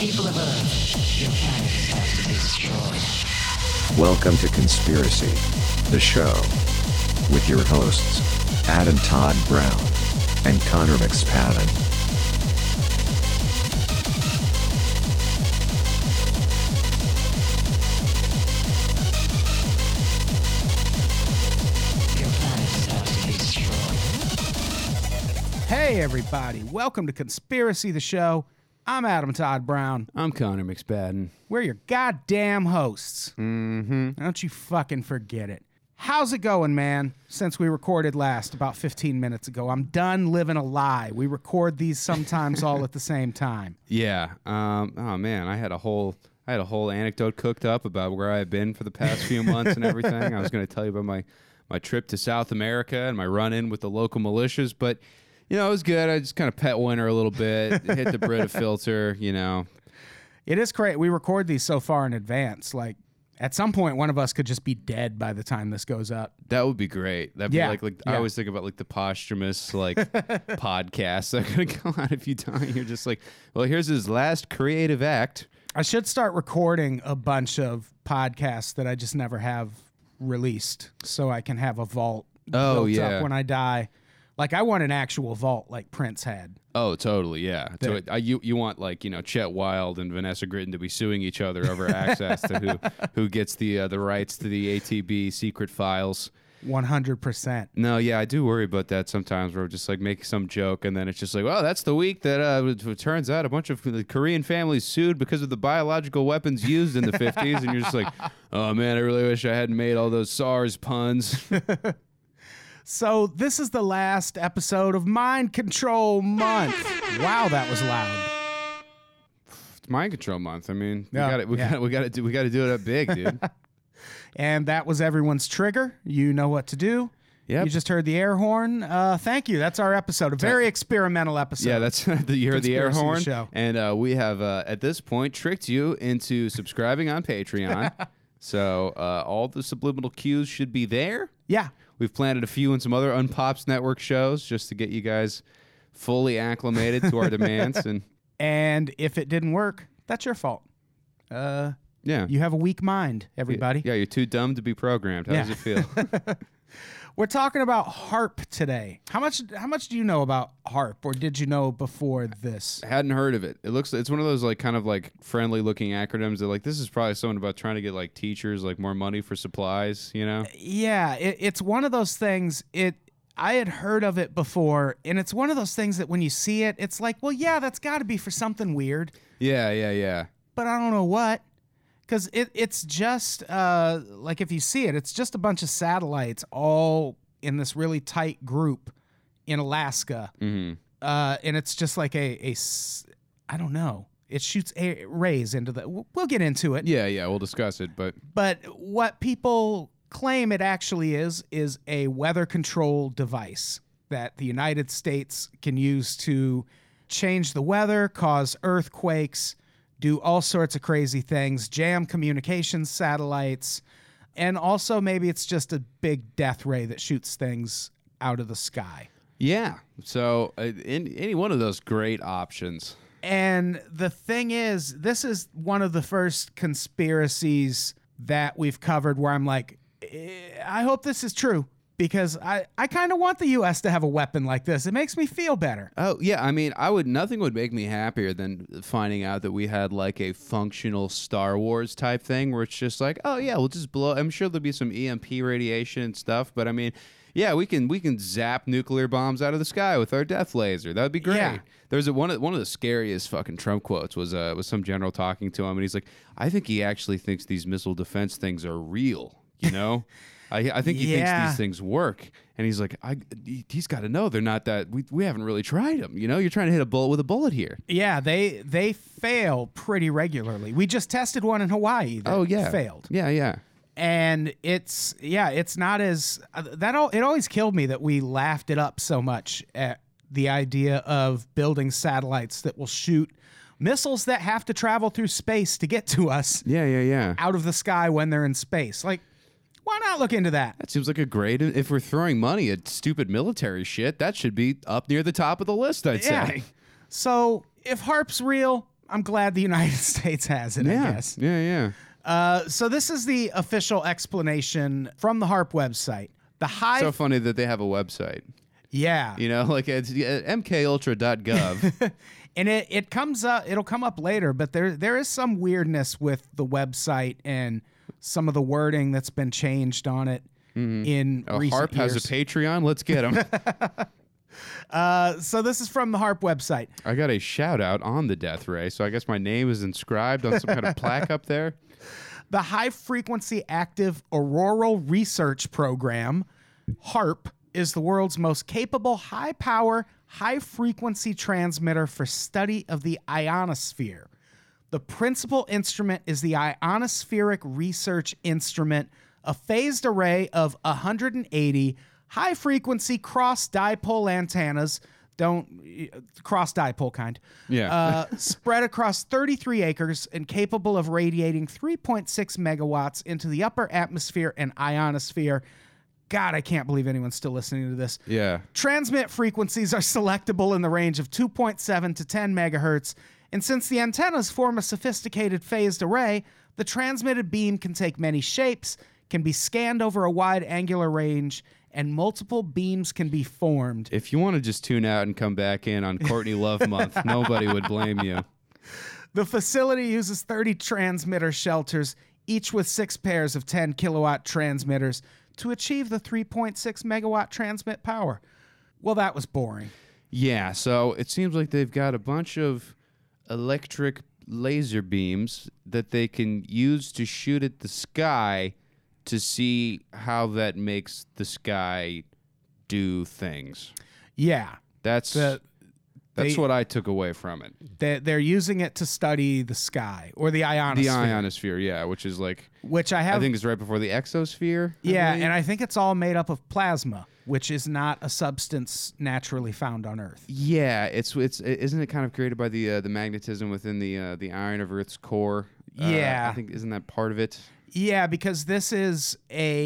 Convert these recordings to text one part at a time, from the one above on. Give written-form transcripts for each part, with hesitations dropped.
People of Earth, your planet is about to be destroyed. Welcome to Conspiracy, the show, with your hosts, Adam Todd Brown and Connor McSpadden. Your planet is about to be destroyed. Hey, everybody. Welcome to Conspiracy, the show. I'm Adam Todd Brown. I'm Connor McSpadden. We're your goddamn hosts. Mm-hmm. Don't you fucking forget it. How's it going, man? Since we recorded last about 15 minutes ago, I'm done living a lie. We record these sometimes all at the same time. Yeah. Oh man, I had a whole anecdote cooked up about where I've been for the past few months and everything. I was going to tell you about my trip to South America and my run-in with the local militias, but you know, it was good. I just kind of pet winter a little bit, hit the Brita filter, you know. It is great. We record these so far in advance. Like, at some point, one of us could just be dead by the time this goes up. That would be great. That'd be Yeah, like yeah. I always think about like the posthumous like podcasts that are going to come out if you die. You're just like, well, here's his last creative act. I should start recording a bunch of podcasts that I just never have released so I can have a vault built yeah. up when I die. Like, I want an actual vault like Prince had. Oh, totally, yeah. So you want like, you know, Chet Wild and Vanessa Gritton to be suing each other over access to who gets the rights to the ATB secret files. 100%. No, yeah, I do worry about that sometimes where we're just like making some joke and then it's just like, well, that's the week that it turns out a bunch of the Korean families sued because of the biological weapons used in the 50s. And you're just like, oh, man, I really wish I hadn't made all those SARS puns. So this is the last episode of Mind Control Month. Wow, that was loud. It's mind control month. I mean, Yeah, we got to do it up big, dude. And that was everyone's trigger. You know what to do. Yep. You just heard the air horn. Thank you. That's our episode. A very experimental episode. Yeah, that's the year of the air Conspiracy horn. show. And we have, at this point, tricked you into subscribing on Patreon. So all the subliminal cues should be there. Yeah. We've planted a few in some other Unpops Network shows just to get you guys fully acclimated to our demands. And if it didn't work, that's your fault. Yeah. You have a weak mind, everybody. Yeah, you're too dumb to be programmed. How does it feel? We're talking about HARP today. How much do you know about HARP, or did you know before this? I hadn't heard of it. It's one of those like kind of like friendly looking acronyms that like this is probably something about trying to get like teachers like more money for supplies, you know? Yeah, it's one of those things. I had heard of it before, and it's one of those things that when you see it, it's like, well, yeah, that's got to be for something weird, Yeah. but I don't know what. Because it's just, like if you see it, it's just a bunch of satellites all in this really tight group in Alaska. Mm-hmm. And it's just like I don't know. It shoots rays into the, we'll get into it. Yeah, we'll discuss it, but What people claim it actually is a weather control device that the United States can use to change the weather, cause earthquakes, do all sorts of crazy things, jam communications satellites, and also maybe it's just a big death ray that shoots things out of the sky. yeah. So in any one of those great options. And the thing is, this is one of the first conspiracies that we've covered where I'm like, I hope this is true. Because I kind of want the U.S. to have a weapon like this. It makes me feel better. Oh, yeah. I mean, nothing would make me happier than finding out that we had like a functional Star Wars type thing where it's just like, oh, yeah, we'll just blow. I'm sure there'll be some EMP radiation and stuff. But I mean, yeah, we can zap nuclear bombs out of the sky with our death laser. That would be great. Yeah. There's one of the scariest fucking Trump quotes was some general talking to him. And he's like, I think he actually thinks these missile defense things are real, you know? I think he thinks these things work, and he's like, he's got to know they're not that. We haven't really tried them, you know. You're trying to hit a bullet with a bullet here. Yeah, they fail pretty regularly. We just tested one in Hawaii that failed. Yeah. And it's not as it always killed me that we laughed it up so much at the idea of building satellites that will shoot missiles that have to travel through space to get to us. Yeah. Out of the sky when they're in space. Like, why not look into that? That seems like a great. If we're throwing money at stupid military shit, that should be up near the top of the list, I'd say. So if HARP's real, I'm glad the United States has it, I guess. Yeah. So this is the official explanation from the HARP website. The high... So funny that they have a website. Yeah. You know, like it's mkultra.gov. And it comes up, it'll come up later, but there is some weirdness with the website and some of the wording that's been changed on it in recent HARP years. has a Patreon. Let's get them. So this is from the HARP website. I got a shout out on the death ray, so I guess my name is inscribed on some kind of plaque up there. The High Frequency Active Auroral Research Program, HARP, is the world's most capable high-power, high-frequency transmitter for study of the ionosphere. The principal instrument is the Ionospheric Research Instrument, a phased array of 180 high-frequency cross-dipole antennas, cross-dipole kind, spread across 33 acres and capable of radiating 3.6 megawatts into the upper atmosphere and ionosphere. God, I can't believe anyone's still listening to this. Yeah. Transmit frequencies are selectable in the range of 2.7 to 10 megahertz, and since the antennas form a sophisticated phased array, the transmitted beam can take many shapes, can be scanned over a wide angular range, and multiple beams can be formed. If you want to just tune out and come back in on Courtney Love Month, nobody would blame you. The facility uses 30 transmitter shelters, each with 6 pairs of 10 kilowatt transmitters, to achieve the 3.6 megawatt transmit power. Well, that was boring. Yeah, so it seems like they've got a bunch of electric laser beams that they can use to shoot at the sky to see how that makes the sky do things. Yeah. That's what I took away from it. They're using it to study the sky or the ionosphere. The ionosphere, yeah, which is like... Which I think is right before the exosphere. Yeah, and I think it's all made up of plasma, which is not a substance naturally found on Earth. Yeah, it's isn't it kind of created by the magnetism within the iron of Earth's core? Yeah. I think isn't that part of it? Yeah, because this is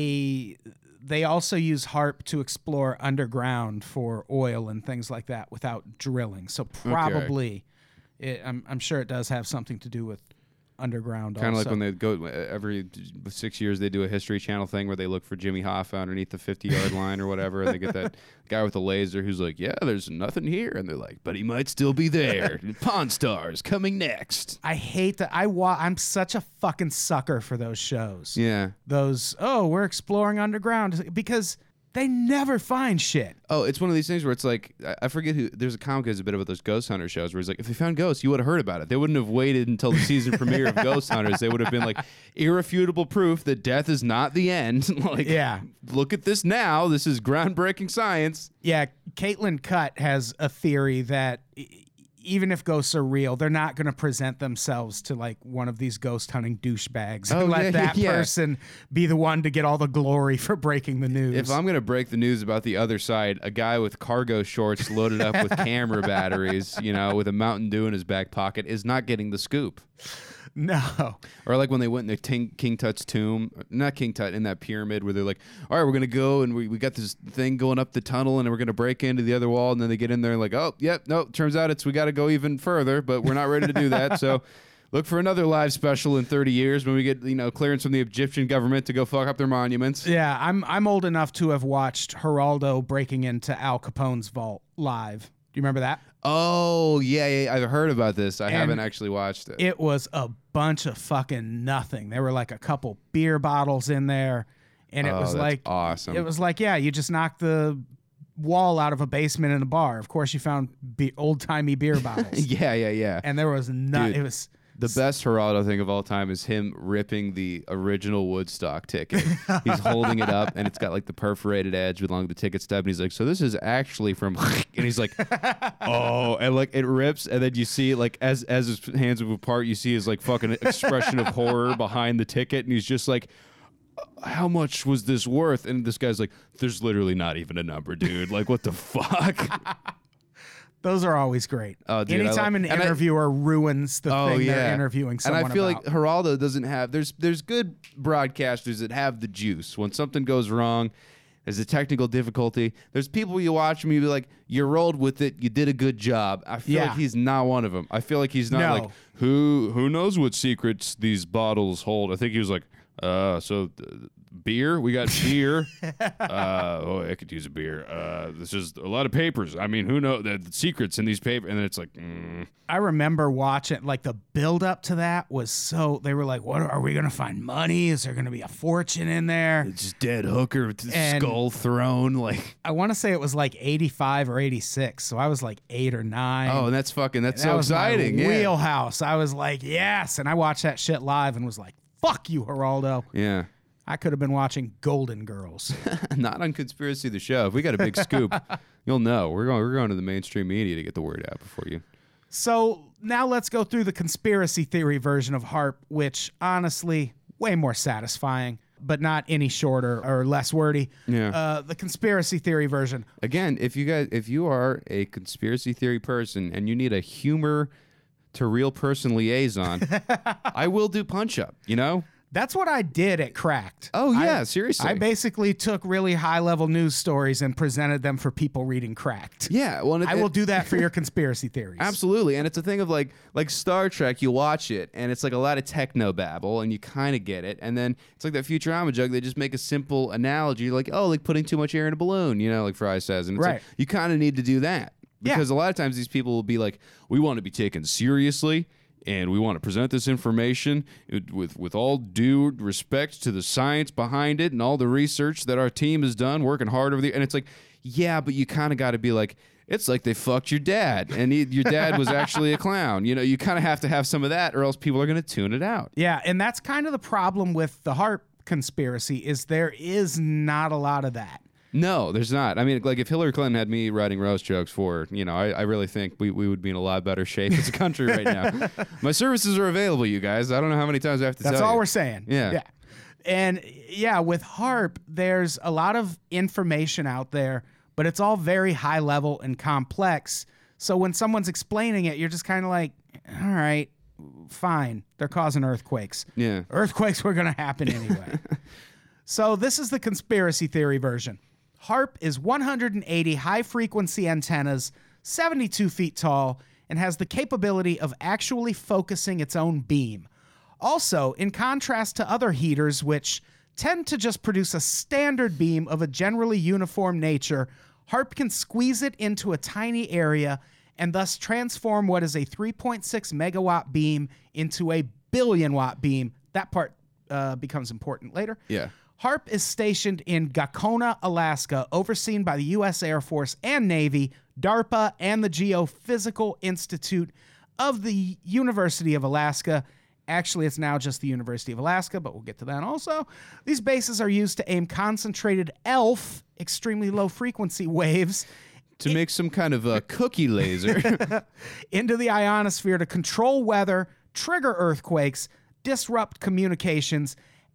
they also use HARP to explore underground for oil and things like that without drilling. So probably, I'm sure it does have something to do with underground. Kind of like when they go every 6 years, they do a History Channel thing where they look for Jimmy Hoffa underneath the 50-yard line or whatever, and they get that guy with the laser who's like, "Yeah, there's nothing here," and they're like, "But he might still be there." Pawn Stars coming next. I hate that. I'm such a fucking sucker for those shows. Yeah. Those we're exploring underground because they never find shit. Oh, it's one of these things where it's like, I forget who, there's a comic that's a bit about those Ghost Hunter shows where he's like, if they found ghosts, you would have heard about it. They wouldn't have waited until the season premiere of Ghost Hunters. They would have been like, irrefutable proof that death is not the end. Like, yeah. Look at this now. This is groundbreaking science. Yeah, Caitlin Cutt has a theory that even if ghosts are real, they're not going to present themselves to like one of these ghost hunting douchebags and let that person be the one to get all the glory for breaking the news. If I'm going to break the news about the other side, a guy with cargo shorts loaded up with camera batteries, with a Mountain Dew in his back pocket is not getting the scoop. No. Or like when they went in the King Tut's tomb, not King Tut, in that pyramid where they're like, all right, we're going to go and we got this thing going up the tunnel and we're going to break into the other wall. And then they get in there and like, oh, yep, no, turns out we got to go even further, but we're not ready to do that. So look for another live special in 30 years when we get, clearance from the Egyptian government to go fuck up their monuments. Yeah, I'm old enough to have watched Geraldo breaking into Al Capone's vault live. Do you remember that? Oh, yeah, I've heard about this. I haven't actually watched it. It was a bunch of fucking nothing. There were like a couple beer bottles in there, and it was like awesome. It was like, yeah, you just knocked the wall out of a basement in a bar. Of course, you found old-timey beer bottles. Yeah. And there was Dude, it was the best Geraldo thing of all time is him ripping the original Woodstock ticket. He's holding it up, and it's got like the perforated edge along the ticket stub, and he's like, so this is actually from, and he's like, oh, and like it rips, and then you see like as his hands move apart, you see his like fucking expression of horror behind the ticket, and he's just like, how much was this worth? And this guy's like, there's literally not even a number, dude. Like, what the fuck? Those are always great. Oh, dude, anytime an interviewer ruins the thing they're interviewing someone and I feel about. like Geraldo doesn't have. There's good broadcasters that have the juice. When something goes wrong, There's a technical difficulty. There's people you watch and you be like, you rolled with it. You did a good job. I feel like he's not one of them. I feel like he's not like, who knows what secrets these bottles hold? I think he was like, beer? We got beer. I could use a beer. This is a lot of papers. I mean, who knows the secrets in these papers? And then it's like, I remember watching, like, the build up to that was so, they were like, what are we going to find money? Is there going to be a fortune in there? It's just dead hooker with the skull thrown. Like, I want to say it was like 85 or 86. So I was like 8 or 9. Oh, and that's so that was exciting. My wheelhouse. I was like, yes. And I watched that shit live and was like, fuck you, Geraldo. Yeah. I could have been watching Golden Girls. Not on Conspiracy the Show. If we got a big scoop, you'll know. We're going to the mainstream media to get the word out before you. So now let's go through the conspiracy theory version of HAARP, which honestly, way more satisfying, but not any shorter or less wordy. Yeah. The conspiracy theory version. Again, if you are a conspiracy theory person and you need a humor to real person liaison, I will do Punch Up, you know? That's what I did at Cracked. Oh, yeah, seriously. I basically took really high-level news stories and presented them for people reading Cracked. Yeah, well, I will do that for your conspiracy theories. Absolutely, and it's a thing of like Star Trek, you watch it, and it's like a lot of techno-babble, and you kind of get it, and then it's like that Futurama joke, they just make a simple analogy, like, oh, like putting too much air in a balloon, you know, like Fry says, and it's like, you kind of need to do that. Because a lot of times these people will be like, we want to be taken seriously, and we want to present this information with all due respect to the science behind it and all the research that our team has done working hard over the... And it's like, yeah, but you kind of got to be like, it's like they fucked your dad, and your dad was actually a clown. You know, you kind of have to have some of that, or else people are going to tune it out. Yeah, and that's kind of the problem with the HAARP conspiracy, is there is not a lot of that. No, there's not. I mean, like, if Hillary Clinton had me writing roast jokes for, you know, I really think we would be in a lot better shape as a country right now. My services are available, you guys. I don't know how many times I have to tell you. That's all we're saying. Yeah. And yeah, with HAARP, there's a lot of information out there, but it's all very high level and complex. So when someone's explaining it, you're just kind of like, all right, fine. They're causing earthquakes. Yeah. Earthquakes were going to happen anyway. So this is the conspiracy theory version. HAARP is 180 high-frequency antennas, 72 feet tall, and has the capability of actually focusing its own beam. Also, in contrast to other heaters, which tend to just produce a standard beam of a generally uniform nature, HAARP can squeeze it into a tiny area and thus transform what is a 3.6 megawatt beam into a billion-watt beam. That part becomes important later. Yeah. HAARP is stationed in Gakona, Alaska, overseen by the U.S. Air Force and Navy, DARPA, and the Geophysical Institute of the University of Alaska. Actually, it's now just the University of Alaska, but we'll get to that also. These bases are used to aim concentrated ELF, extremely low-frequency waves, to make some kind of a cookie laser into the ionosphere to control weather, trigger earthquakes, disrupt communications,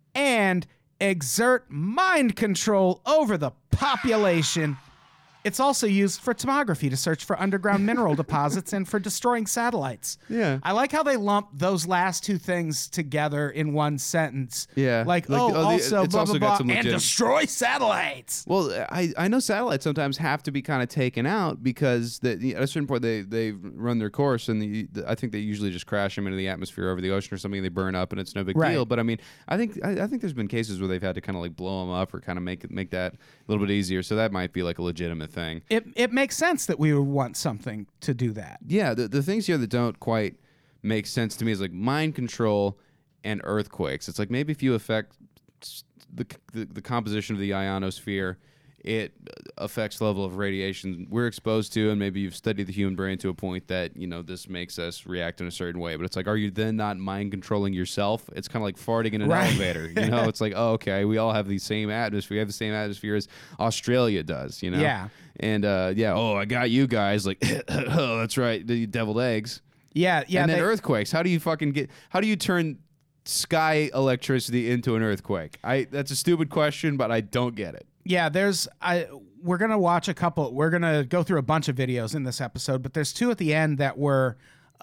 and exert mind control over the population. It's also used for tomography to search for underground mineral deposits and for destroying satellites. Yeah. I like how they lump those last two things together in one sentence. Yeah. Like also it's blah, also blah, got blah, some and legit... destroy satellites. Well, I know satellites sometimes have to be kind of taken out because at a certain point they run their course, and I think they usually just crash them into the atmosphere over the ocean or something, and they burn up, and it's no big deal. But I mean, I think there's been cases where they've had to kind of like blow them up or kind of make that a little bit easier. So that might be like a legitimate thing. It makes sense that we would want something to do that. Yeah, the things here that don't quite make sense to me is like mind control and earthquakes. It's like maybe if you affect the composition of the ionosphere, it affects the level of radiation we're exposed to, and maybe you've studied the human brain to a point that, you know, this makes us react in a certain way. But it's like, are you then not mind controlling yourself? It's kind of like farting in an elevator. You know, it's like, oh, okay, we all have the same atmosphere. We have the same atmosphere as Australia does, you know? Yeah. And, oh, I got you guys. Like, oh, that's right, the deviled eggs. Yeah. And then earthquakes. How do you turn sky electricity into an earthquake? That's a stupid question, but I don't get it. Yeah, we're going to watch we're going to go through a bunch of videos in this episode, but there's two at the end that were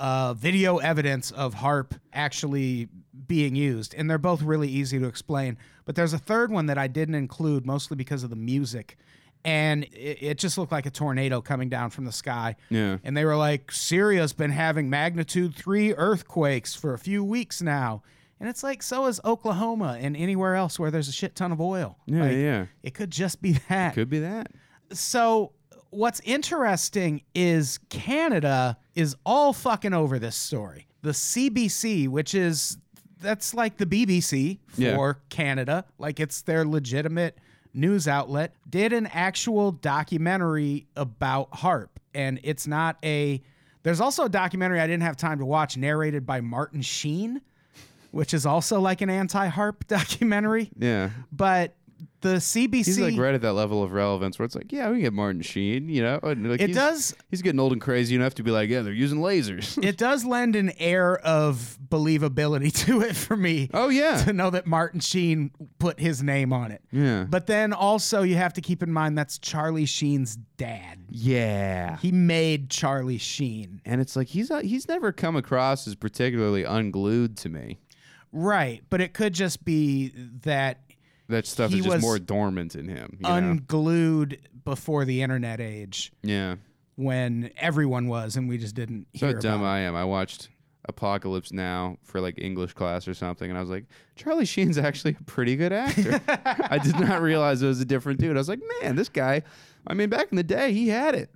video evidence of HAARP actually being used. And they're both really easy to explain. But there's a third one that I didn't include, mostly because of the music. And it just looked like a tornado coming down from the sky. Yeah. And they were like, Syria's been having magnitude 3 earthquakes for a few weeks now. And it's like, so is Oklahoma and anywhere else where there's a shit ton of oil. Yeah, Like, yeah. It could just be that. Could be that. So what's interesting is Canada is all fucking over this story. The CBC, that's like the BBC for Yeah. Canada, like it's their legitimate news outlet, did an actual documentary about HAARP. And it's not there's also a documentary I didn't have time to watch narrated by Martin Sheen, which is also like an anti-HAARP documentary. Yeah. But the CBC... He's like right at that level of relevance where it's like, yeah, we can get Martin Sheen, you know? And like he's getting old and crazy enough to be like, yeah, they're using lasers. It does lend an air of believability to it for me. Oh, yeah. To know that Martin Sheen put his name on it. Yeah. But then also you have to keep in mind that's Charlie Sheen's dad. Yeah. He made Charlie Sheen. And it's like he's never come across as particularly unglued to me. Right. But it could just be that That stuff he is just was more dormant in him. You know? unglued before the internet age Yeah. when everyone was and we just didn't So hear dumb about it. I am. I watched Apocalypse Now for like English class or something, and I was like, Charlie Sheen's actually a pretty good actor. I did not realize it was a different dude. I was like, man, this guy, I mean, back in the day, he had it.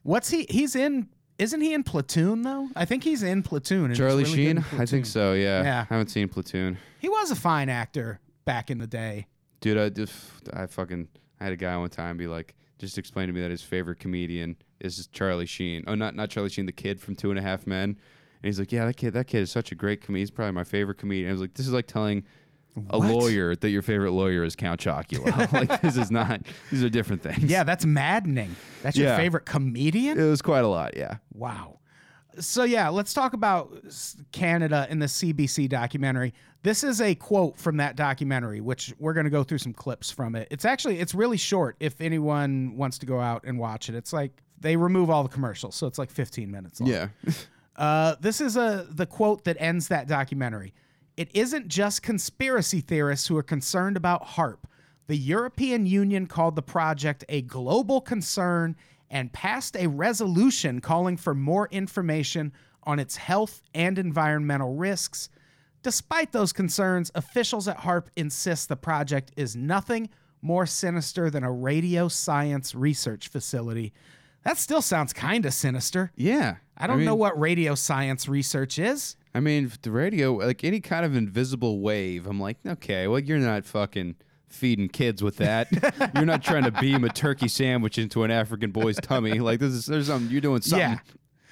Isn't he in Platoon though? I think he's in Platoon. and he's Charlie really good in Sheen? I Platoon. think so, yeah. Yeah. I haven't seen Platoon. He was a fine actor back in the day. Dude, I had a guy one time be like, just explain to me that his favorite comedian is Charlie Sheen. Oh, not Charlie Sheen, the kid from 2.5 Men. And he's like, yeah, that kid is such a great comedian. He's probably my favorite comedian. I was like, this is like telling a What? lawyer that your favorite lawyer is Count Chocula. Like, this is not, these are different things. Yeah, that's maddening. That's your Yeah. favorite comedian? It was quite a lot, yeah. Wow. So yeah, let's talk about Canada in the CBC documentary. This is a quote from that documentary, which we're going to go through some clips from it. It's really short if anyone wants to go out and watch it. It's like they remove all the commercials, so it's like 15 minutes long. Yeah. This is the quote that ends that documentary. It isn't just conspiracy theorists who are concerned about HAARP. The European Union called the project a global concern and passed a resolution calling for more information on its health and environmental risks. Despite those concerns, officials at HAARP insist the project is nothing more sinister than a radio science research facility. That still sounds kind of sinister. Yeah. I don't mean, know what radio science research is. I mean, the radio, like any kind of invisible wave, I'm like, okay, well, you're not fucking feeding kids with that. You're not trying to beam a turkey sandwich into an African boy's tummy. Like, there's something, you're doing something. Yeah.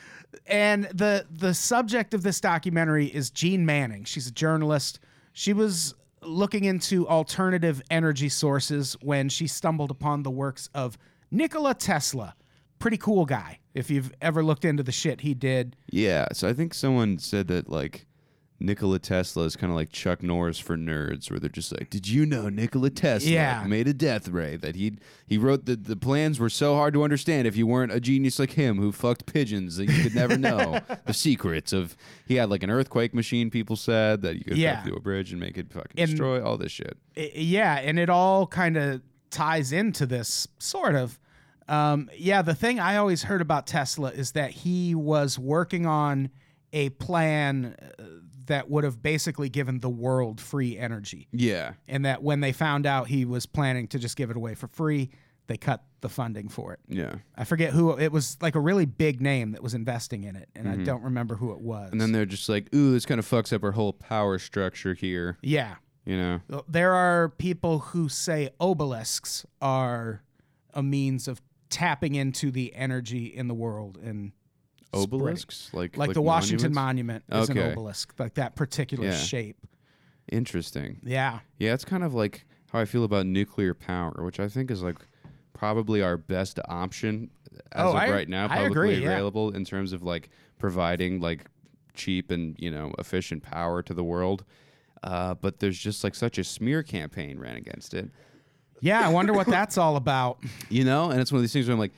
And the subject of this documentary is Jean Manning. She's a journalist. She was looking into alternative energy sources when she stumbled upon the works of Nikola Tesla. Pretty cool guy. If you've ever looked into the shit he did. Yeah, so I think someone said that, like, Nikola Tesla is kind of like Chuck Norris for nerds, where they're just like, did you know Nikola Tesla Yeah. made a death ray? That he wrote the plans were so hard to understand if you weren't a genius like him who fucked pigeons that you could never know the secrets of. He had like an earthquake machine, people said, that you could Yeah. fuck through a bridge and make it fucking And- destroy all this shit. Yeah, and it all kind of ties into this, sort of. The thing I always heard about Tesla is that he was working on a plan that would have basically given the world free energy. Yeah. And that when they found out he was planning to just give it away for free, they cut the funding for it. Yeah. I forget who, it was like a really big name that was investing in it, and I don't remember who it was. And then they're just like, ooh, this kind of fucks up our whole power structure here. yeah. You know? There are people who say obelisks are a means of tapping into the energy in the world and Obelisks? like the Washington Monument is an Okay. obelisk, like that particular Yeah. shape. Interesting. Yeah. Yeah, it's kind of like how I feel about nuclear power, which I think is like probably our best option as of right now, I publicly agree, yeah. available in terms of like providing like cheap and, you know, efficient power to the world. But there's just like such a smear campaign ran against it, Yeah, I wonder what that's all about. you know? And it's one of these things where I'm like,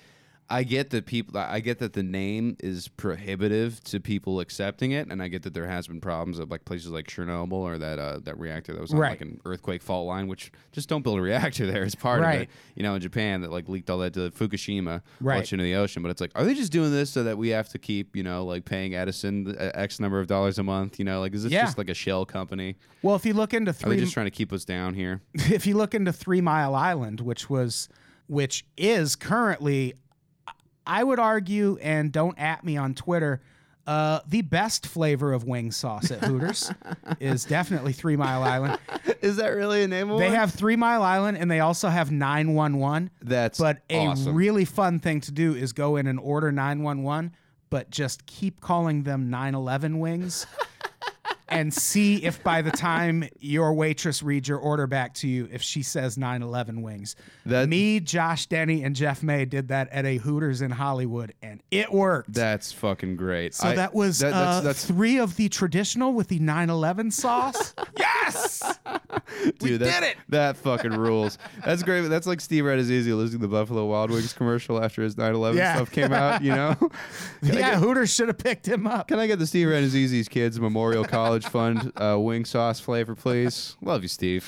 I get that the name is prohibitive to people accepting it, and I get that there has been problems at like places like Chernobyl or that reactor that was on like an earthquake fault line, which just don't build a reactor there as part of it. You know, in Japan that like leaked all that to Fukushima, launched into the ocean. But it's like, are they just doing this so that we have to keep, you know, like paying Edison X number of dollars a month? You know, like is this just like a shell company? Well, if you look into are they just trying to keep us down here? If you look into 3 Mile Island, which is currently, I would argue, and don't at me on Twitter, the best flavor of wing sauce at Hooters is definitely 3 Mile Island. Is that really a name of They one? have 3 Mile Island, and they also have 911. That's awesome. A really fun thing to do is go in and order 911, but just keep calling them 911 wings. And see if by the time your waitress reads your order back to you, if she says 911 wings. Me, Josh Denny, and Jeff May did that at a Hooters in Hollywood, and it worked. That's fucking great. So that was that's 3 of the traditional with the 911 sauce. Yes! Dude, we did it! That fucking rules. That's great. That's like Steve Renazizi listening to the Buffalo Wild Wings commercial after his 9/11 stuff came out, you know? Hooters should have picked him up. Can I get the Steve Renazizi's Kids Memorial College Fund wing sauce flavor, please? Love you, Steve.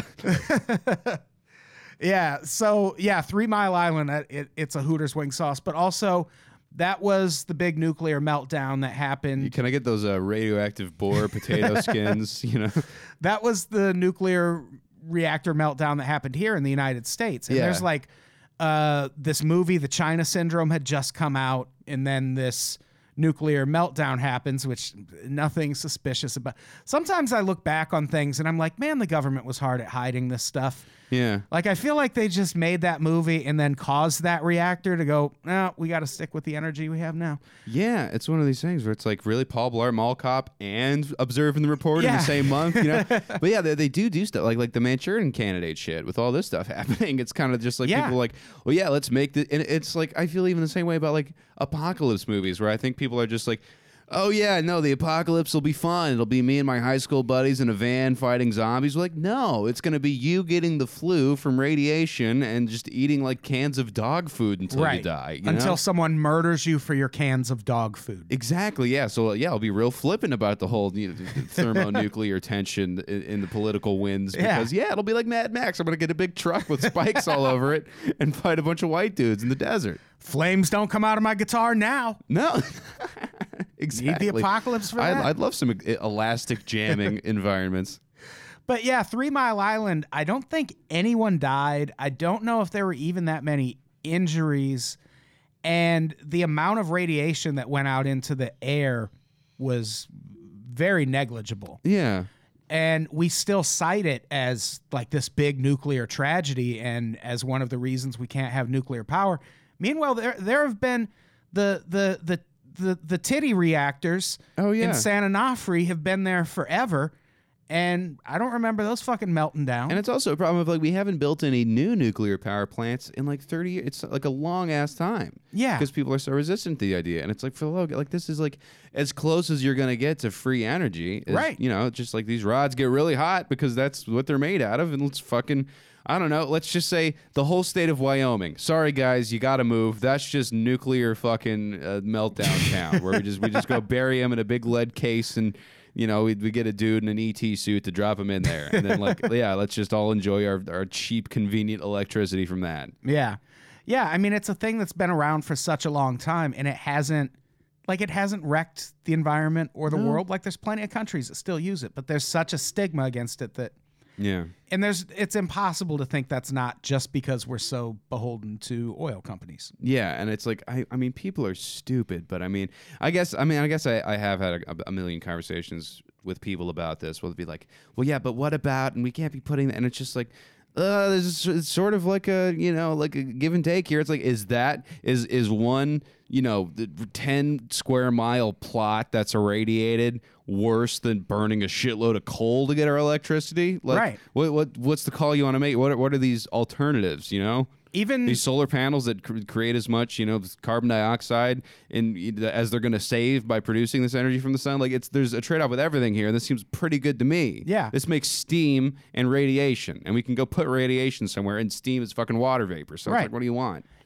3 Mile Island, it's a Hooters wing sauce, but also that was the big nuclear meltdown that happened. Can I get those radioactive boar potato skins? You know, that was the nuclear reactor meltdown that happened here in the United States. And there's like this movie, The China Syndrome, had just come out, and then this nuclear meltdown happens, which nothing suspicious about. Sometimes I look back on things and I'm like, man, the government was hard at hiding this stuff. Yeah. Like, I feel like they just made that movie and then caused that reactor to go, no, we got to stick with the energy we have now. Yeah, it's one of these things where it's like, really, Paul Blart Mall Cop and Observing the Report in the same month, you know? But yeah, they do stuff like the Manchurian Candidate shit with all this stuff happening. It's kind of just like people like, well, yeah, let's make the. And it's like, I feel even the same way about like apocalypse movies where I think people are just like, oh yeah, no, the apocalypse will be fun. It'll be me and my high school buddies in a van fighting zombies. We're like, no, it's going to be you getting the flu from radiation and just eating like cans of dog food until you die. Until someone murders you for your cans of dog food. Exactly, yeah. So yeah, I'll be real flippant about the whole thermonuclear tension in the political winds because it'll be like Mad Max. I'm going to get a big truck with spikes all over it and fight a bunch of white dudes in the desert. Flames don't come out of my guitar now. No. Exactly. Need the apocalypse for that? I'd love some elastic jamming environments. But yeah, 3 Mile Island, I don't think anyone died. I don't know if there were even that many injuries. And the amount of radiation that went out into the air was very negligible. Yeah. And we still cite it as like this big nuclear tragedy and as one of the reasons we can't have nuclear power. Meanwhile, there have been the titty reactors in San Onofre have been there forever, and I don't remember those fucking melting down. And it's also a problem of like we haven't built any new nuclear power plants in like 30 years. It's like a long ass time. Yeah, because people are so resistant to the idea, and it's like for like this is like as close as you're gonna get to free energy. Right. You know, just like these rods get really hot because that's what they're made out of, and let's fucking. I don't know. Let's just say the whole state of Wyoming. Sorry, guys, you got to move. That's just nuclear fucking meltdown town where we just go bury him in a big lead case and, you know, we get a dude in an ET suit to drop him in there. And then, like, let's just all enjoy our cheap, convenient electricity from that. Yeah. Yeah. I mean, it's a thing that's been around for such a long time, and it hasn't wrecked the environment or the world. Like, there's plenty of countries that still use it, but there's such a stigma against it that. Yeah. And it's impossible to think that's not just because we're so beholden to oil companies. Yeah, and it's like I mean people are stupid, but I guess I have had a million conversations with people about this. Will be like, well, yeah, but what about? And we can't be putting that. And it's just like, it's sort of like a like a give and take here. It's like is one 10 square mile plot that's irradiated worse than burning a shitload of coal to get our electricity? Like, right. What's the call you want to make? What are these alternatives? Even these solar panels that create as much carbon dioxide as they're going to save by producing this energy from the sun. Like there's a trade-off with everything here, and this seems pretty good to me. Yeah, this makes steam and radiation, and we can go put radiation somewhere, and steam is fucking water vapor. So it's like, what do you want?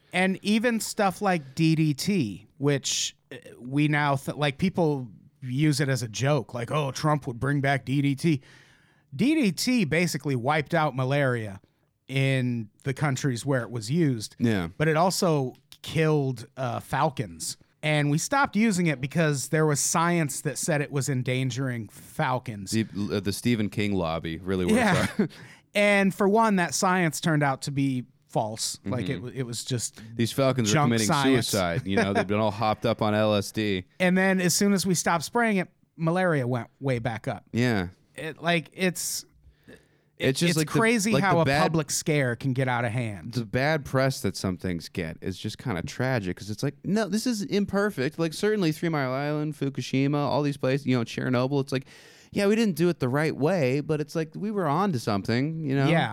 And even stuff like DDT, which we now like people use it as a joke, like, oh, Trump would bring back DDT. DDT basically wiped out malaria in the countries where it was used. Yeah. But it also killed falcons. And we stopped using it because there was science that said it was endangering falcons. The Stephen King lobby really works. Yeah. Hard. And for one, that science turned out to be false. Like it was just These falcons are junk committing science. suicide. You know, they've been all hopped up on LSD. And then as soon as we stopped spraying it, malaria went way back up. Yeah. It's just like crazy the how a bad, public scare can get out of hand. The bad press that some things get is just kind of tragic because it's like, no, this is imperfect. Like certainly 3 Mile Island, Fukushima, all these places, you know, Chernobyl. It's like, yeah, we didn't do it the right way, but it's like we were on to something, you know? Yeah.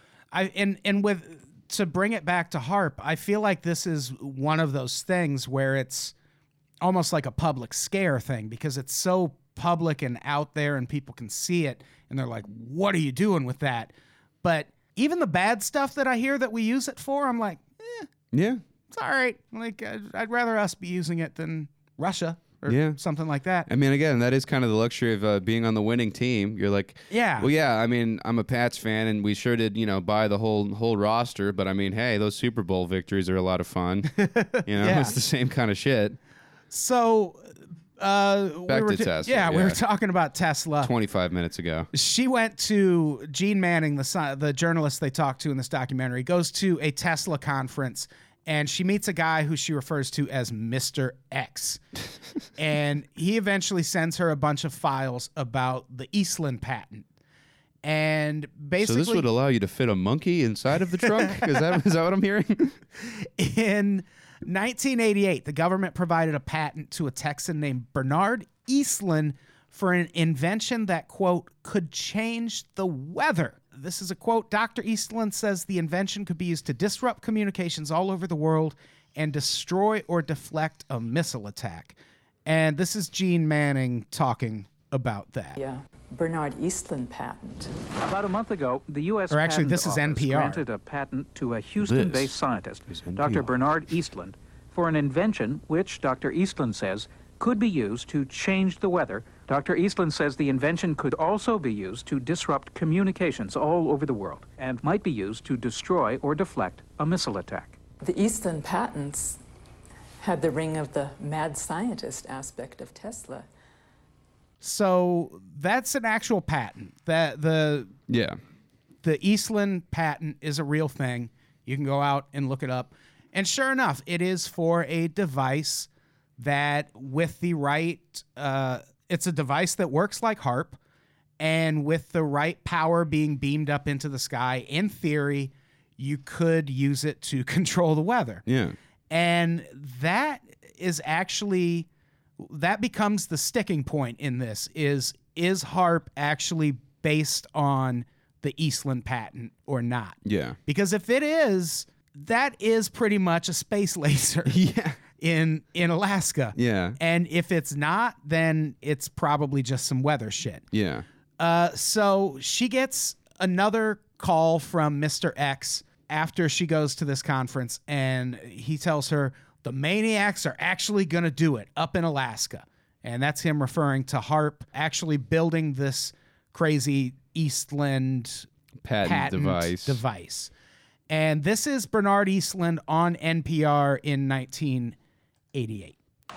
To bring it back to HAARP, I feel like this is one of those things where it's almost like a public scare thing because it's so public and out there and people can see it and they're like, what are you doing with that? But even the bad stuff that I hear that we use it for, I'm like, Yeah. it's all right. Like, I'd rather us be using it than Russia or Yeah. something like that. I mean, again, that is kind of the luxury of being on the winning team. You're like, Yeah. well, yeah. I mean, I'm a Pats fan, and we sure did, you know, buy the whole roster. But I mean, hey, those Super Bowl victories are a lot of fun. You know, Yeah. it's the same kind of shit. So, Back to Tesla, Yeah, we yeah. were talking about Tesla. 25 minutes ago. She went to Gene Manning, the journalist they talked to in this documentary, goes to a Tesla conference, and she meets a guy who she refers to as Mr. X. And he eventually sends her a bunch of files about the Eastland patent. And basically, So this would allow you to fit a monkey inside of the trunk? Is that what I'm hearing? in 1988, the government provided a patent to a Texan named Bernard Eastland for an invention that, quote, could change the weather. This is a quote. Dr. Eastland says the invention could be used to disrupt communications all over the world and destroy or deflect a missile attack. And this is Gene Manning talking about that. Yeah, Bernard Eastland patent. About a month ago, the U.S. Or actually, Patent this is Office NPR. granted a patent to a Houston-based This scientist, is NPR. Dr. Bernard Eastland, for an invention which Dr. Eastland says could be used to change the weather. Dr. Eastland says the invention could also be used to disrupt communications all over the world and might be used to destroy or deflect a missile attack. The Eastland patents had the ring of the mad scientist aspect of Tesla. So that's an actual patent. Yeah. The Eastland patent is a real thing. You can go out and look it up. And sure enough, it is for a device that with the right, it's a device that works like HAARP, and with the right power being beamed up into the sky, in theory, you could use it to control the weather. Yeah. And that becomes the sticking point in this is HAARP actually based on the Eastland patent or not? Yeah. Because if it is, that is pretty much a space laser. Yeah. In Alaska. Yeah. And if it's not, then it's probably just some weather shit. Yeah. So she gets another call from Mr. X after she goes to this conference, and he tells her the maniacs are actually going to do it up in Alaska. And that's him referring to HAARP actually building this crazy Eastland Patent device. And this is Bernard Eastland on NPR in 1988.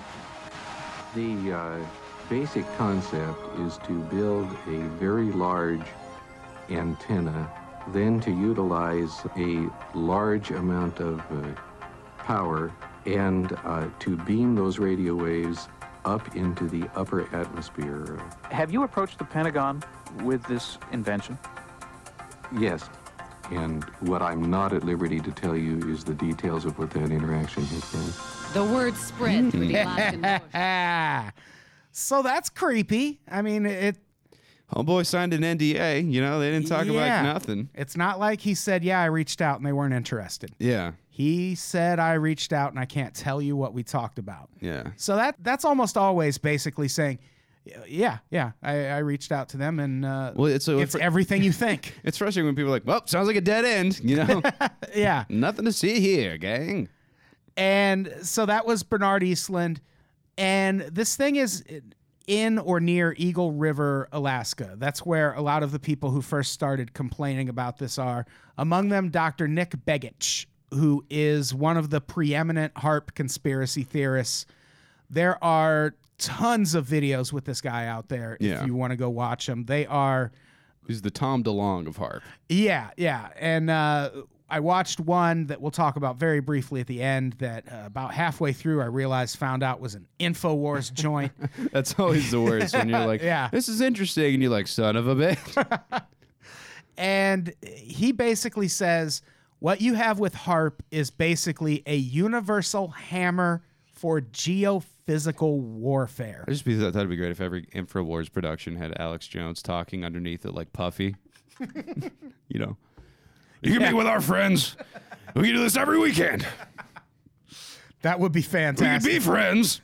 The basic concept is to build a very large antenna, then to utilize a large amount of power and to beam those radio waves up into the upper atmosphere. Have you approached the Pentagon with this invention? Yes, and what I'm not at liberty to tell you is the details of what that interaction has been. The word spread through the Alaskan bush. So that's creepy. I mean, Homeboy signed an NDA. You know, they didn't talk about nothing. It's not like he said, yeah, I reached out and they weren't interested. Yeah. He said, I reached out and I can't tell you what we talked about. Yeah. So that's almost always basically saying, yeah, I reached out to them and Well, it's everything you think. It's frustrating when people are like, well, sounds like a dead end. You know? Yeah. Nothing to see here, gang. And so that was Bernard Eastland. And this thing is in or near Eagle River, Alaska. That's where a lot of the people who first started complaining about this are. Among them, Dr. Nick Begich, who is one of the preeminent HAARP conspiracy theorists. There are tons of videos with this guy out there if you want to go watch them. He's the Tom DeLonge of HAARP. Yeah. And I watched one that we'll talk about very briefly at the end that about halfway through I found out was an InfoWars joint. That's always the worst when you're like, this is interesting, and you're like, son of a bitch. And he basically says what you have with HAARP is basically a universal hammer for geophysical warfare. I just thought it'd be great if every InfoWars production had Alex Jones talking underneath it like Puffy. You know, you can meet with our friends. We can do this every weekend. That would be fantastic. We can be friends.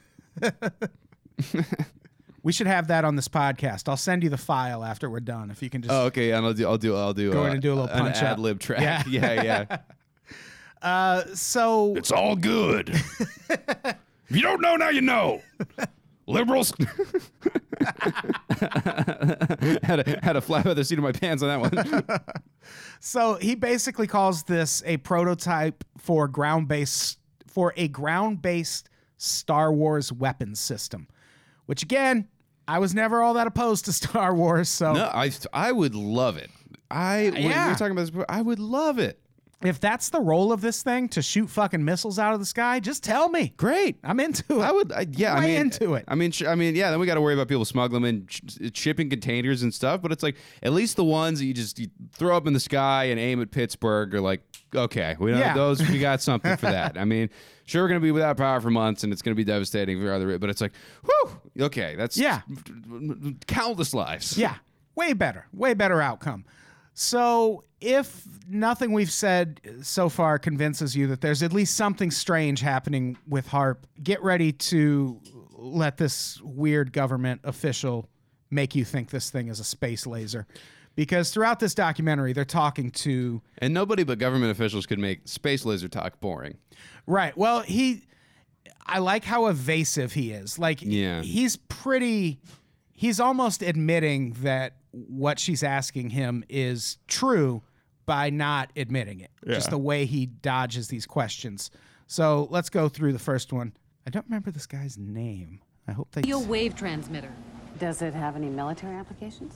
We should have that on this podcast. I'll send you the file after we're done. If you can just. Oh, okay. And I'll do. Go in and do a little punch an up. ad-lib track. Yeah. So it's all good. If you don't know, now you know. Liberals. had a flat feather seat in my pants on that one. So he basically calls this a prototype for a ground-based Star Wars weapons system, which again, I was never all that opposed to Star Wars. So no, I would love it. When we were talking about this before, I would love it. If that's the role of this thing, to shoot fucking missiles out of the sky, just tell me. Great. I'm into it. I would, into it. I mean, then we got to worry about people smuggling them in, shipping containers and stuff. But it's like, at least the ones that you throw up in the sky and aim at Pittsburgh are like, okay, we know those. We got something for that. I mean, sure, we're going to be without power for months, and it's going to be devastating for other. But it's like, whew, okay, that's countless lives. Yeah, way better outcome. So if nothing we've said so far convinces you that there's at least something strange happening with HAARP, get ready to let this weird government official make you think this thing is a space laser. Because throughout this documentary, they're talking to... And nobody but government officials could make space laser talk boring. Right. Well, I like how evasive he is. Like, he's almost admitting that what she's asking him is true by not admitting it. Just the way he dodges these questions. So let's go through the first one. I don't remember this guy's name. I hope they... Radio wave transmitter. Does it have any military applications?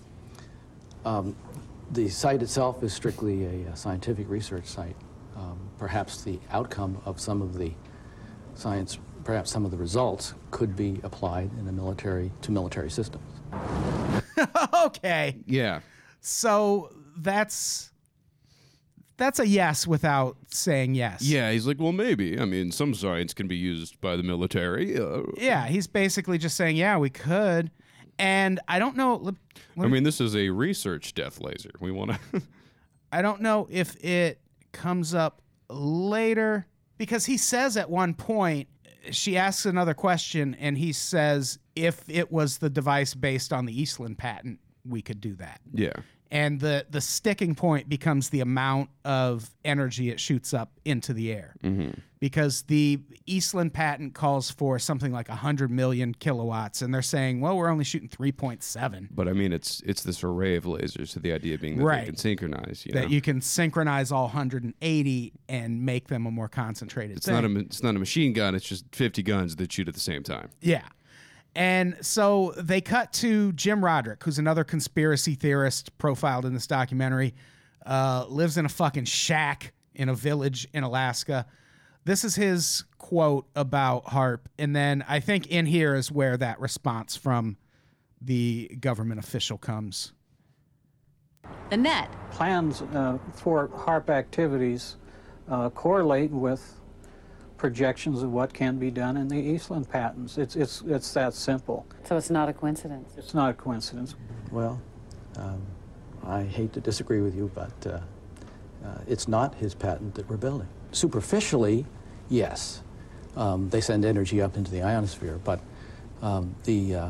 The site itself is strictly a scientific research site. Perhaps the outcome of some of the science, perhaps some of the results could be applied in to military systems. Okay. Yeah. So that's a yes without saying yes. Yeah, he's like, well, maybe. I mean, some science can be used by the military. Yeah, he's basically just saying, yeah, we could. And I don't know. I mean, this is a research death laser. We want to... I don't know if it comes up later, because he says at one point, she asks another question, and he says, if it was the device based on the Eastland patent, we could do that. Yeah. And the sticking point becomes the amount of energy it shoots up into the air. Mm-hmm. Because the Eastland patent calls for something like 100 million kilowatts, and they're saying, well, we're only shooting 3.7. But I mean, it's this array of lasers, so the idea being that they can synchronize. You can synchronize all 180 and make them a more concentrated thing. It's not a machine gun, it's just 50 guns that shoot at the same time. Yeah. And so they cut to Jim Roderick, who's another conspiracy theorist profiled in this documentary, lives in a fucking shack in a village in Alaska. This is his quote about HAARP. And then I think in here is where that response from the government official comes. The net. Plans for HAARP activities correlate with projections of what can be done in the Eastland patents. It's that simple. So it's not a coincidence? It's not a coincidence. Well, I hate to disagree with you, but it's not his patent that we're building. Superficially, yes. They send energy up into the ionosphere, but the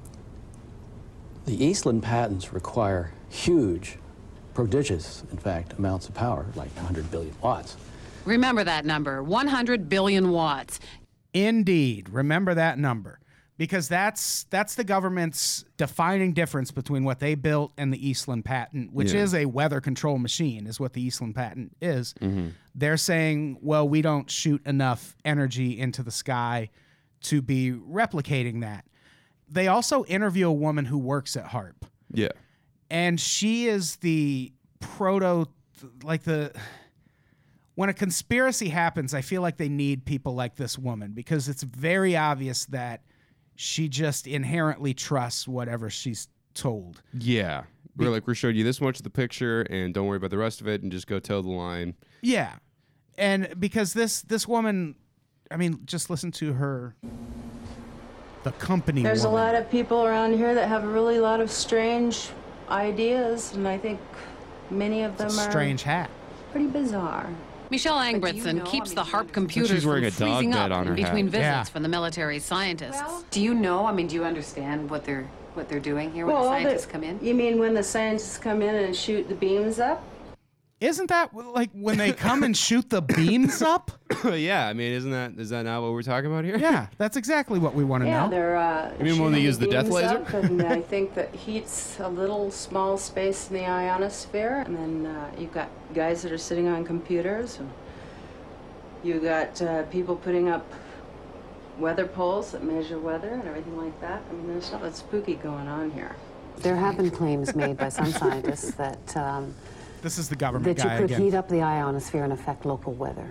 Eastland patents require huge, prodigious, in fact, amounts of power, like 100 billion watts. Remember that number, 100 billion watts. Indeed. Remember that number. Because that's the government's defining difference between what they built and the Eastland patent, which is a weather control machine, is what the Eastland patent is. Mm-hmm. They're saying, well, we don't shoot enough energy into the sky to be replicating that. They also interview a woman who works at HAARP. Yeah. And she is the when a conspiracy happens, I feel like they need people like this woman because it's very obvious that she just inherently trusts whatever she's told. Yeah. We're showing you this much of the picture and don't worry about the rest of it and just go toe the line. Yeah. And because this woman, I mean, just listen to her, the company There's woman. a lot of people around here that have a really lot of strange ideas, and I think many of them are strange hat. Pretty bizarre. Michelle Angbritson keeps the HAARP computers she's wearing from a dog freezing bed up on her in between hat. visits from the military scientists. Do you know? I mean, do you understand what they're doing here when the scientists come in? You mean when the scientists come in and shoot the beams up? Isn't that like when they come and shoot the beams up? Yeah, I mean, is that not what we're talking about here? Yeah, that's exactly what we want to know. They're you mean when they use the death laser? And I think that heats a little small space in the ionosphere, and then you've got guys that are sitting on computers, and you got people putting up weather poles that measure weather and everything like that. I mean, there's something spooky going on here. There have been claims made by some scientists that this is the government that guy you could again. heat up the ionosphere and affect local weather.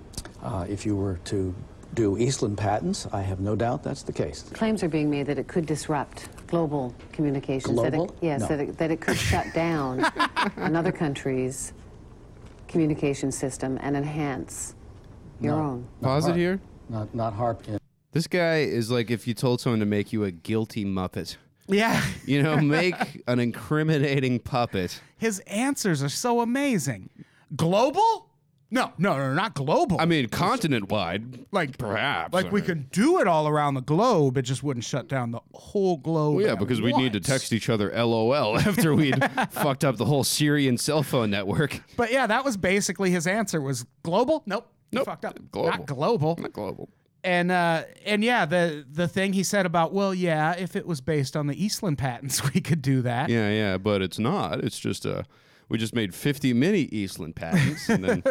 If you were to do Eastland patents, I have no doubt that's the case. Claims are being made that it could disrupt global communications. Global? That it could shut down another country's communication system and enhance your own. Pause it here. Not HAARP. This guy is like if you told someone to make you a guilty Muppet. Yeah. You know, make an incriminating puppet. His answers are so amazing. Global? No, not global. I mean, continent-wide, like perhaps. Like we could do it all around the globe. It just wouldn't shut down the whole globe. Well, yeah, because we'd need to text each other LOL after we'd fucked up the whole Syrian cell phone network. But yeah, that was basically his answer was global? Nope. Nope. Fucked up. Global. Not global. Not global. And yeah, the thing he said about, well, yeah, if it was based on the Eastland patents, we could do that. Yeah, but it's not. It's just we just made 50 mini Eastland patents and then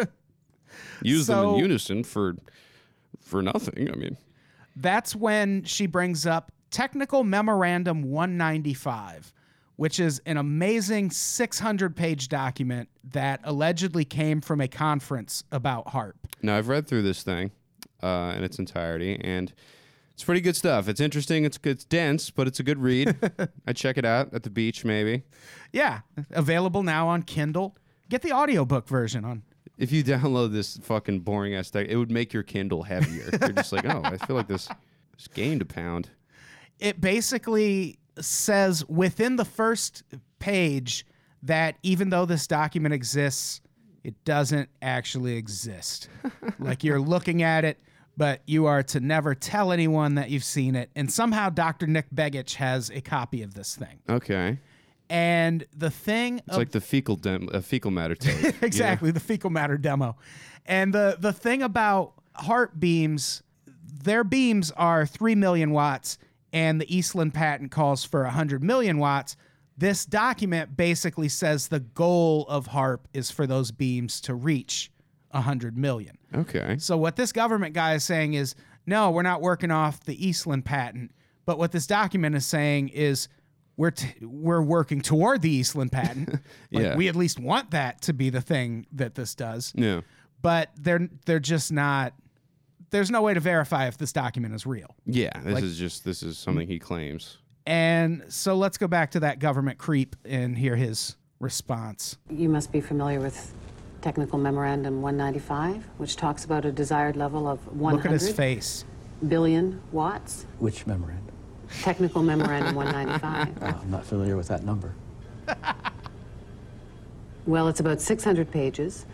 use them in unison for nothing. I mean, that's when she brings up Technical Memorandum 195, which is an amazing 600-page document that allegedly came from a conference about HAARP. Now, I've read through this thing in its entirety, and it's pretty good stuff. It's interesting. It's dense, but it's a good read. I'd check it out at the beach, maybe. Yeah, available now on Kindle. Get the audiobook version on. If you download this fucking boring ass thing, it would make your Kindle heavier. You're just like, oh, I feel like this gained a pound. It basically says within the first page that even though this document exists, it doesn't actually exist. Like you're looking at it, but you are to never tell anyone that you've seen it. And somehow Dr. Nick Begich has a copy of this thing. Okay. And the thing... It's like the fecal matter tape. Exactly, the fecal matter demo. And the thing about HAARP beams, their beams are 3 million watts, and the Eastland patent calls for 100 million watts. This document basically says the goal of HAARP is for those beams to reach 100 million. Okay. So what this government guy is saying is, no, we're not working off the Eastland patent. But what this document is saying is we're working toward the Eastland patent. Yeah. We at least want that to be the thing that this does. Yeah. But they're just not. There's no way to verify if this document is real. Yeah, this is something he claims. And so let's go back to that government creep and hear his response. You must be familiar with Technical Memorandum 195, which talks about a desired level of 100 Look at his face. billion watts. Which memorandum? Technical Memorandum 195. I'm not familiar with that number. Well, it's about 600 pages.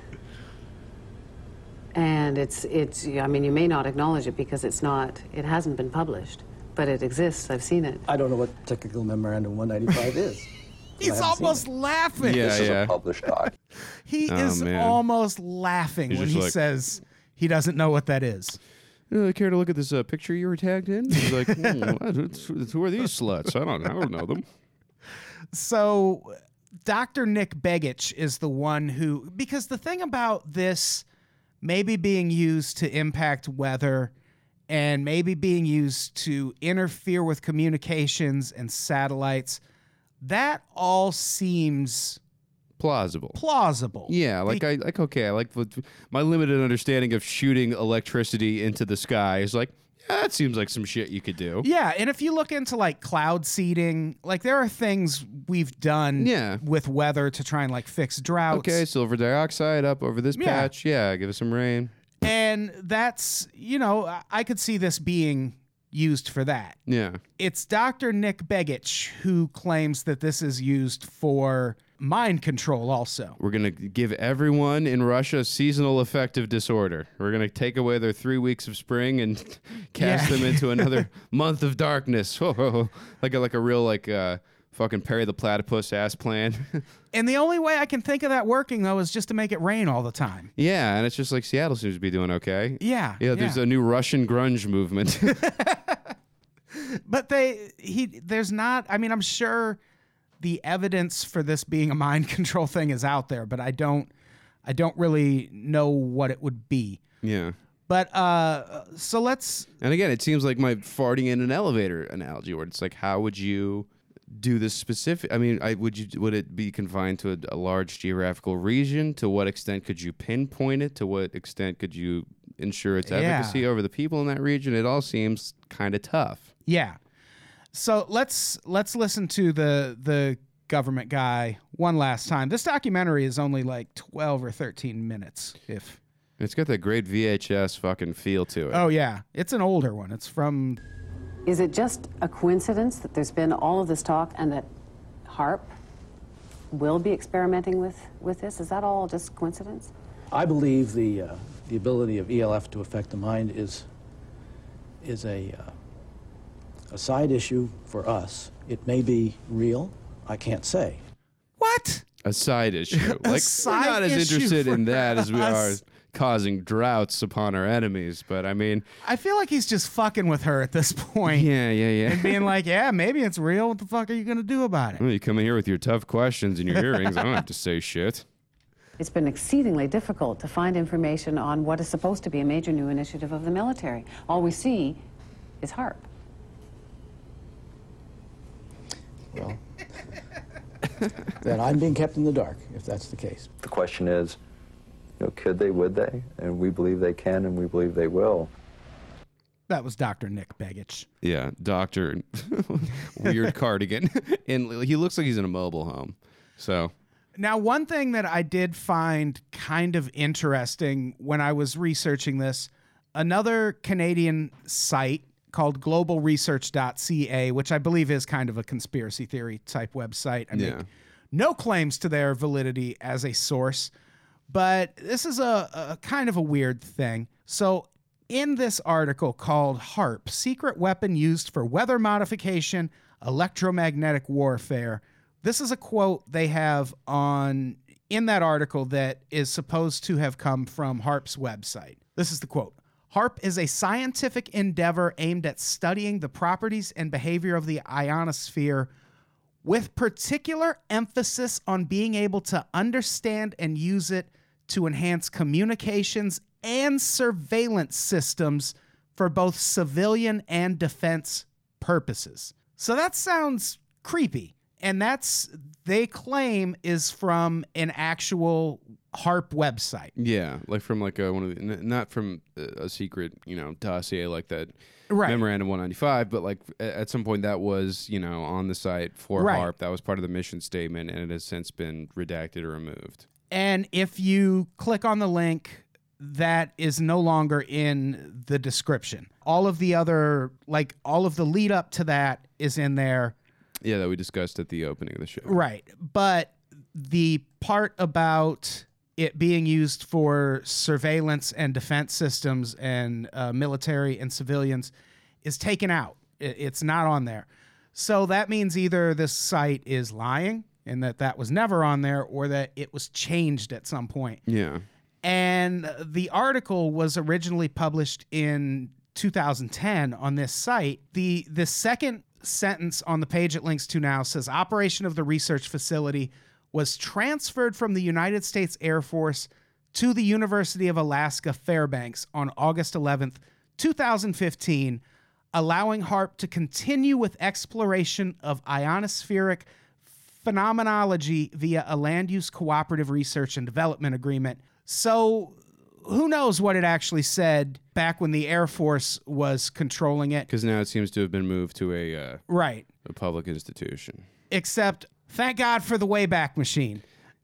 And it's I mean, you may not acknowledge it because it hasn't been published, but it exists. I've seen it. I don't know what Technical Memorandum 195 is. He's almost laughing. Yeah, This is a published doc. He Oh, is man. almost laughing He's when just he like- says he doesn't know what that is. Care to look at this picture you were tagged in? He's like, who are these sluts? I don't know them. So Dr. Nick Begich is the one who, because the thing about this maybe being used to impact weather and maybe being used to interfere with communications and satellites, that all seems Plausible. Be- Yeah, I like my limited understanding of shooting electricity into the sky is like, yeah, that seems like some shit you could do. Yeah, and if you look into like cloud seeding, like there are things we've done with weather to try and like fix droughts. Okay, silver dioxide up over this patch. Yeah, give us some rain. And that's, I could see this being used for that. Yeah. It's Dr. Nick Begich who claims that this is used for mind control also. We're going to give everyone in Russia seasonal affective disorder. We're going to take away their 3 weeks of spring and cast them into another month of darkness. Like a real fucking Perry the Platypus ass plan. And the only way I can think of that working, though, is just to make it rain all the time. Yeah, and it's just like Seattle seems to be doing okay. Yeah. Yeah, there's a new Russian grunge movement. But there's not, I'm sure the evidence for this being a mind control thing is out there, but I don't really know what it would be. Yeah. But so let's. And again, it seems like my farting in an elevator analogy, where it's like, how would you do this specific? I mean, would it be confined to a large geographical region? To what extent could you pinpoint it? To what extent could you ensure its efficacy over the people in that region? It all seems kind of tough. Yeah. So let's listen to the government guy one last time. This documentary is only like 12 or 13 minutes. If it's got that great VHS fucking feel to it. Oh yeah, it's an older one. It's from. Is it just a coincidence that there's been all of this talk and that HAARP will be experimenting with this? Is that all just coincidence? I believe the ability of ELF to affect the mind is a side issue for us. It may be real. I can't say. What? A side issue. Like, side we're not as issue interested in for that as we are us. causing droughts upon our enemies. But I mean, I feel like he's just fucking with her at this point. Yeah. And being like, yeah, maybe it's real. What the fuck are you going to do about it? Well, you come in here with your tough questions and your hearings. I don't have to say shit. It's been exceedingly difficult to find information on what is supposed to be a major new initiative of the military. All we see is HAARP. Well, then I'm being kept in the dark, if that's the case. The question is, could they, would they? And we believe they can, and we believe they will. That was Dr. Nick Begich. Yeah, Dr. Weird Cardigan. And he looks like he's in a mobile home. So... Now, one thing that I did find kind of interesting when I was researching this, another Canadian site called globalresearch.ca, which I believe is kind of a conspiracy theory type website. I make no claims to their validity as a source, but this is a kind of a weird thing. So in this article called HAARP, Secret Weapon Used for Weather Modification, Electromagnetic Warfare, this is a quote they have in that article that is supposed to have come from HAARP's website. This is the quote. HAARP is a scientific endeavor aimed at studying the properties and behavior of the ionosphere with particular emphasis on being able to understand and use it to enhance communications and surveillance systems for both civilian and defense purposes. So that sounds creepy. And they claim is from an actual HAARP website. Yeah, like from one of the, not from a secret, dossier like that right. Memorandum 195, but like at some point that was, on the site for right. HAARP. That was part of the mission statement, and it has since been redacted or removed. And if you click on the link, that is no longer in the description. All of the lead up to that is in there. Yeah, that we discussed at the opening of the show. Right. But the part about it being used for surveillance and defense systems and military and civilians is taken out. It's not on there. So that means either this site is lying and that was never on there, or that it was changed at some point. Yeah. And the article was originally published in 2010 on this site. The second sentence on the page it links to now says, operation of the research facility was transferred from the United States Air Force to the University of Alaska Fairbanks on August 11th, 2015, allowing HAARP to continue with exploration of ionospheric phenomenology via a land use cooperative research and development agreement. So who knows what it actually said back when the Air Force was controlling it. Because now it seems to have been moved to a public institution. Except, thank God for the Wayback Machine.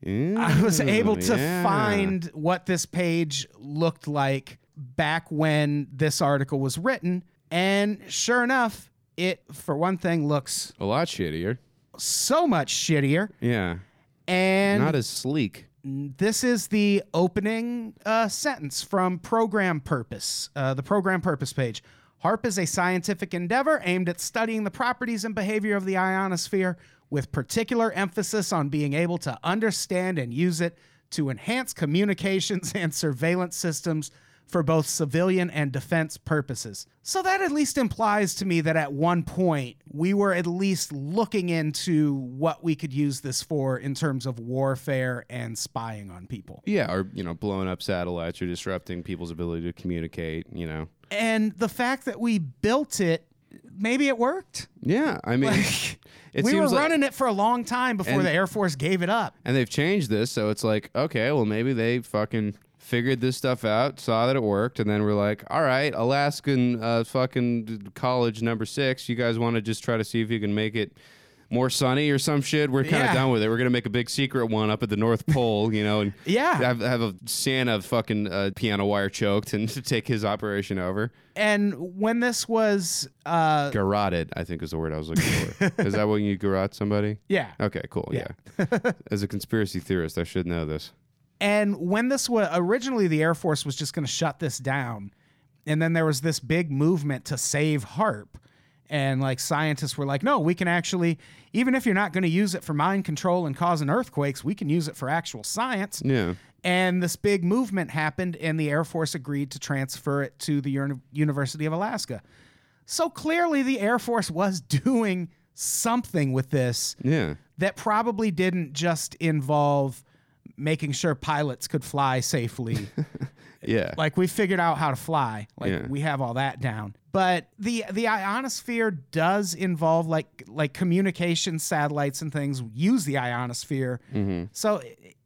I was able to find what this page looked like back when this article was written. And sure enough, it, for one thing, looks a lot shittier. So much shittier. Yeah. And not as sleek. This is the opening sentence from Program Purpose, the Program Purpose page. HAARP is a scientific endeavor aimed at studying the properties and behavior of the ionosphere, with particular emphasis on being able to understand and use it to enhance communications and surveillance systems for both civilian and defense purposes. So that at least implies to me that at one point we were at least looking into what we could use this for in terms of warfare and spying on people. Yeah, or, blowing up satellites or disrupting people's ability to communicate, And the fact that we built it, maybe it worked. Yeah, I mean, we were running it for a long time before the Air Force gave it up. And they've changed this, so it's like, okay, well, maybe they fucking figured this stuff out, saw that it worked, and then we're like, all right, Alaskan fucking college number 6, you guys want to just try to see if you can make it more sunny or some shit? We're kind of done with it. We're going to make a big secret one up at the North Pole, and have a Santa fucking piano wire choked and to take his operation over. And when this was... garroted, I think is the word I was looking for. Is that when you garrote somebody? Yeah. Okay, cool, yeah. As a conspiracy theorist, I should know this. And when this was... Originally, the Air Force was just going to shut this down. And then there was this big movement to save HAARP. And scientists were like, no, we can actually, even if you're not going to use it for mind control and causing earthquakes, we can use it for actual science. Yeah. And this big movement happened, and the Air Force agreed to transfer it to the University of Alaska. So clearly the Air Force was doing something with this that probably didn't just involve making sure pilots could fly safely. Yeah. We figured out how to fly. We have all that down. But the ionosphere does involve communication satellites and things use the ionosphere. Mm-hmm. So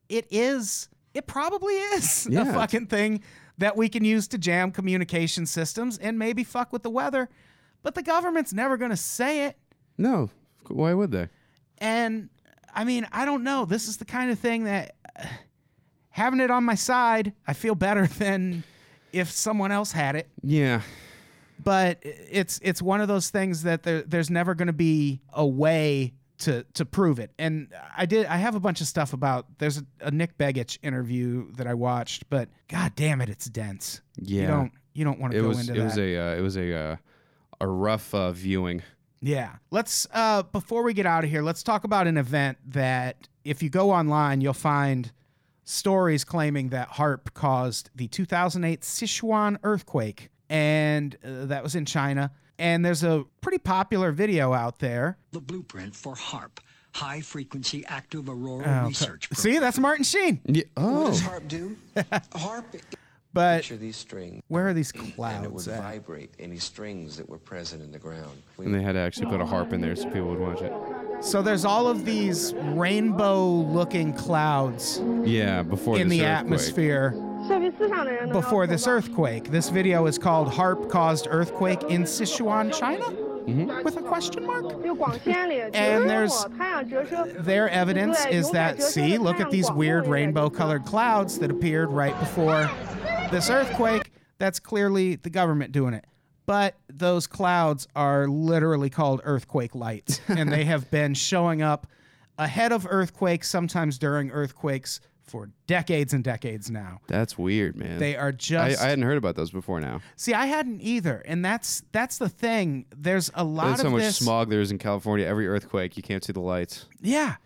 it probably is a fucking thing that we can use to jam communication systems and maybe fuck with the weather. But the government's never going to say it. No. Why would they? And I mean, I don't know. This is the kind of thing that having it on my side, I feel better than if someone else had it. Yeah. But it's one of those things that there's never going to be a way to prove it. And I have a bunch of stuff about, there's a Nick Begich interview that I watched, but god damn it, it's dense. Yeah. You don't want to go into that. It was a rough viewing. Yeah. Let's before we get out of here, let's talk about an event that if you go online, you'll find stories claiming that HAARP caused the 2008 Sichuan earthquake. And that was in China. And there's a pretty popular video out there. The blueprint for HAARP, High Frequency Active Aurora Research Program. See, that's Martin Sheen. Yeah. Oh. What does HAARP do? HAARP... But picture these strings. Where are these clouds and it would at? vibrate any strings that were present in the ground. And they had to actually put a harp in there so people would watch it. So there's all of these rainbow-looking clouds. Yeah, before in this the earthquake. atmosphere. Before this earthquake. This video is called HAARP Caused Earthquake in Sichuan, China? Mm-hmm. With a question mark? And their evidence is that, see, look at these weird rainbow-colored clouds that appeared right before this earthquake. That's clearly the government doing it. But those clouds are literally called earthquake lights, and they have been showing up ahead of earthquakes, sometimes during earthquakes, for decades and decades now. That's weird, man. They are just... I hadn't heard about those before now. See, I hadn't either, and that's the thing. There's a lot of so much this... smog there is in California. Every earthquake, you can't see the lights. Yeah.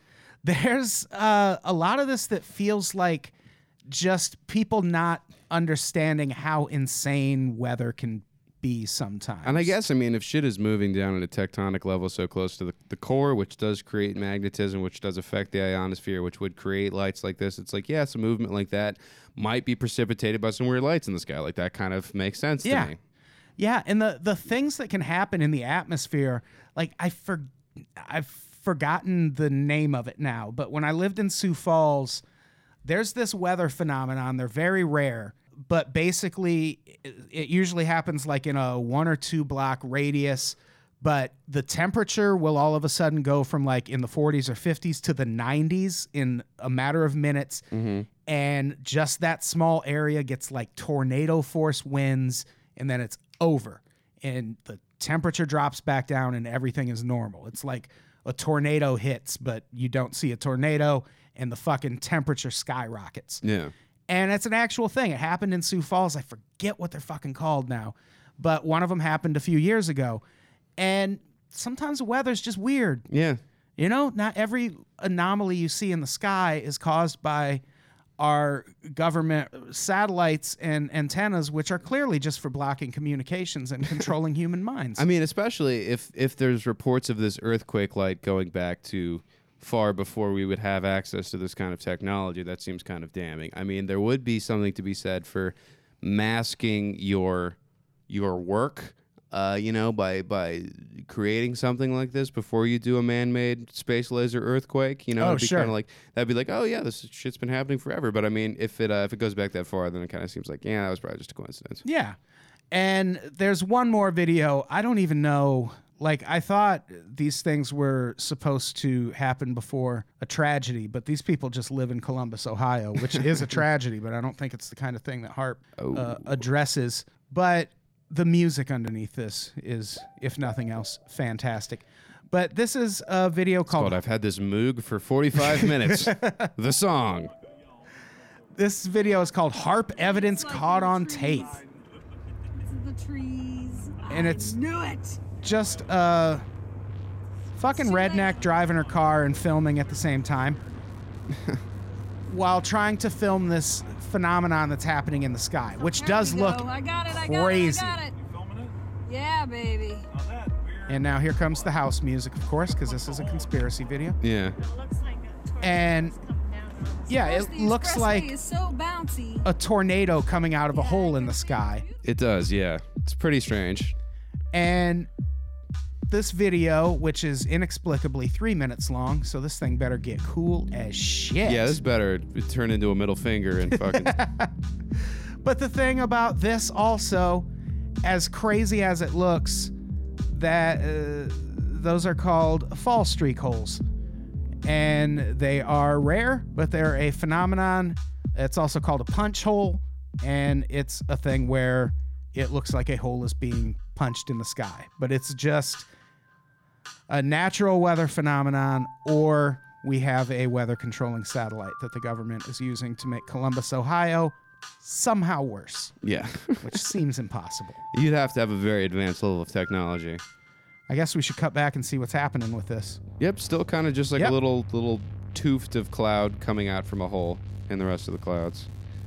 There's a lot of this that feels like just people not understanding how insane weather can be sometimes. And I guess, I mean, if shit is moving down at a tectonic level so close to the core, which does create magnetism, which does affect the ionosphere, which would create lights like this, it's like, yeah, some movement like that might be precipitated by some weird lights in the sky. Like, that kind of makes sense to me. Yeah, and the things that can happen in the atmosphere, like I've forgotten the name of it now, but when I lived in Sioux Falls, there's this weather phenomenon. They're very rare, but basically it usually happens like in a 1 or 2 block radius, but the temperature will all of a sudden go from like in the 40s or 50s to the 90s in a matter of minutes. And just that small area gets like tornado force winds, and then it's over. And the temperature drops back down and everything is normal. It's like a tornado hits, but you don't see a tornado, and the fucking temperature skyrockets. Yeah. And it's an actual thing. It happened in Sioux Falls. I forget what they're fucking called now, but one of them happened a few years ago. And sometimes the weather's just weird. Yeah. You know, not every anomaly you see in the sky is caused by our government satellites and antennas, which are clearly just for blocking communications and controlling human minds. I mean, especially if there's reports of this earthquake light going back to far before we would have access to this kind of technology, that seems kind of damning. I mean, there would be something to be said for masking your work, by creating something like this before you do a man-made space laser earthquake. You know, it'd be kind of like, that'd be like, oh yeah, this shit's been happening forever. But I mean, if it goes back that far, then it kind of seems like, yeah, that was probably just a coincidence. Yeah. And there's one more video. I don't even know. Like, I thought these things were supposed to happen before a tragedy, but these people just live in Columbus, Ohio, which is a tragedy, but I don't think it's the kind of thing that HAARP addresses. But the music underneath this is, if nothing else, fantastic. But this is a video called I've had this Moog for 45 minutes. The song. This video is called HAARP Evidence Caught on Tape. The trees. And it's knew it. Just a fucking redneck driving her car and filming at the same time while trying to film this phenomenon that's happening in the sky, which does look crazy. I got it. Yeah, baby. And now here comes the house music, of course, because this is a conspiracy video. Yeah. And yeah, it looks like a tornado coming out of a hole in the sky. It does, yeah. It's pretty strange. And this video, which is inexplicably 3 minutes long, so this thing better get cool as shit. Yeah, this better turn into a middle finger and fucking... But the thing about this also, as crazy as it looks, that those are called fall streak holes. And they are rare, but they're a phenomenon. It's also called a punch hole, and it's a thing where it looks like a hole is being punched in the sky. But it's just a natural weather phenomenon, or we have a weather controlling satellite that the government is using to make Columbus, Ohio somehow worse. Yeah. Which seems impossible. You'd have to have a very advanced level of technology. I guess we should cut back and see what's happening with this. Yep, still kind of just like a little tuft of cloud coming out from a hole in the rest of the clouds.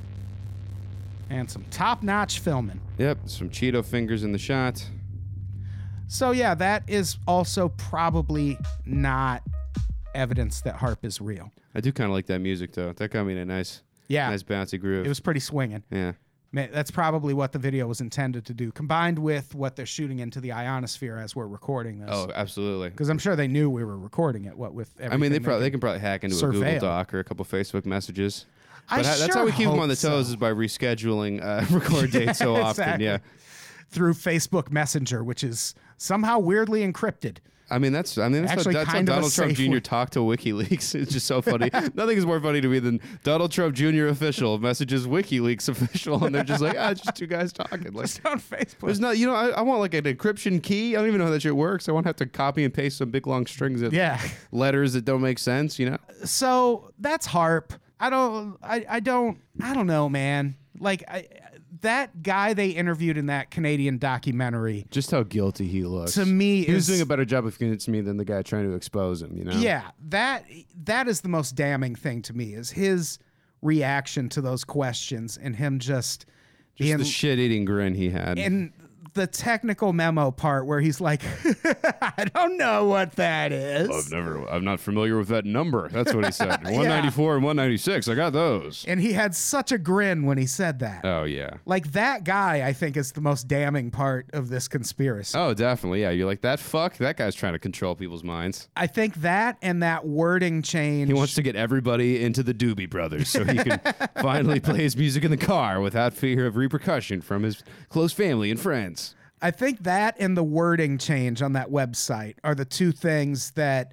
And some top-notch filming. Yep, some Cheeto fingers in the shot. So yeah, that is also probably not evidence that HAARP is real. I do kind of like that music, though. That got me in a nice bouncy groove. It was pretty swinging. Yeah. That's probably what the video was intended to do, combined with what they're shooting into the ionosphere as we're recording this. Oh, absolutely. Because I'm sure they knew we were recording it. What with everything. I mean, they can probably hack into a Google Doc or a couple Facebook messages. But that's how we keep them on the toes is by rescheduling record dates so often. Exactly. Yeah. Through Facebook Messenger, which is somehow weirdly encrypted. I mean, that's how Donald Trump Jr. talked to WikiLeaks. It's just so funny. Nothing is more funny to me than Donald Trump Jr. official messages WikiLeaks official, and they're just like, just two guys talking. Like, just on Facebook. There's not, I want like an encryption key. I don't even know how that shit works. I won't have to copy and paste some big long strings of letters that don't make sense. So that's HAARP. I don't know, man. Like that guy they interviewed in that Canadian documentary, just how guilty he looks. To me, he was doing a better job of convincing me than the guy trying to expose him. You know? Yeah, that is the most damning thing to me is his reaction to those questions and him just the shit-eating grin he had. And the technical memo part where he's like, I don't know what that is. I'm not familiar with that number. That's what he said. 194 and 196. I got those. And he had such a grin when he said that. Oh, yeah. Like that guy, I think, is the most damning part of this conspiracy. Oh, definitely. Yeah. You're like, that guy's trying to control people's minds. I think that and that wording change. He wants to get everybody into the Doobie Brothers so he can finally play his music in the car without fear of repercussion from his close family and friends. I think that and the wording change on that website are the two things that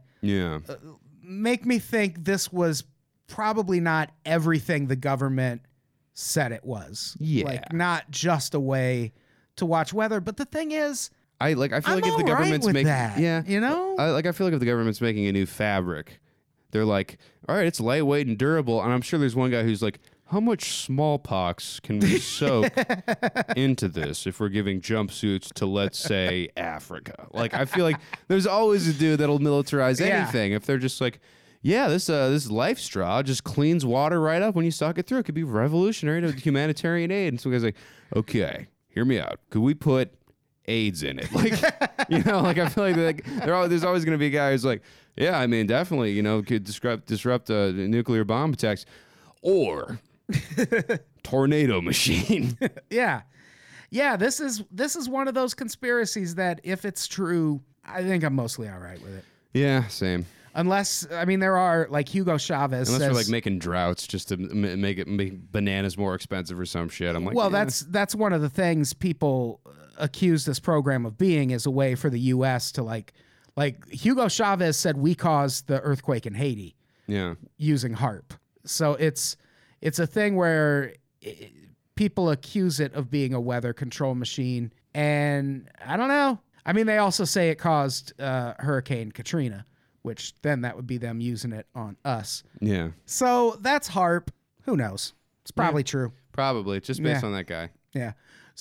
make me think this was probably not everything the government said it was. Yeah. Like not just a way to watch weather. But the thing is, I feel like if the government's making you know? I feel like if the government's making a new fabric, they're like, all right, it's lightweight and durable. And I'm sure there's one guy who's like, how much smallpox can we soak into this if we're giving jumpsuits to, let's say, Africa? Like, I feel like there's always a dude that'll militarize anything. If they're just like, yeah, this life straw just cleans water right up when you suck it through. It could be revolutionary to humanitarian aid. And some guy's like, okay, hear me out. Could we put AIDS in it? Like, you know, like I feel like there's always going to be a guy who's like, yeah, I mean, definitely, you know, could disrupt nuclear bomb attacks or tornado machine. Yeah. This is one of those conspiracies that if it's true, I think I'm mostly all right with it. Yeah, same. Unless, I mean, there are like Hugo Chavez. Unless they're like making droughts just to make bananas more expensive or some shit. I'm like, well, that's one of the things people accuse this program of being is a way for the U.S. to like Hugo Chavez said we caused the earthquake in Haiti. Yeah. Using HAARP. So it's a thing where people accuse it of being a weather control machine. And I don't know. I mean, they also say it caused Hurricane Katrina, which then that would be them using it on us. Yeah. So that's HAARP. Who knows? It's probably true. Probably. Just based on that guy. Yeah.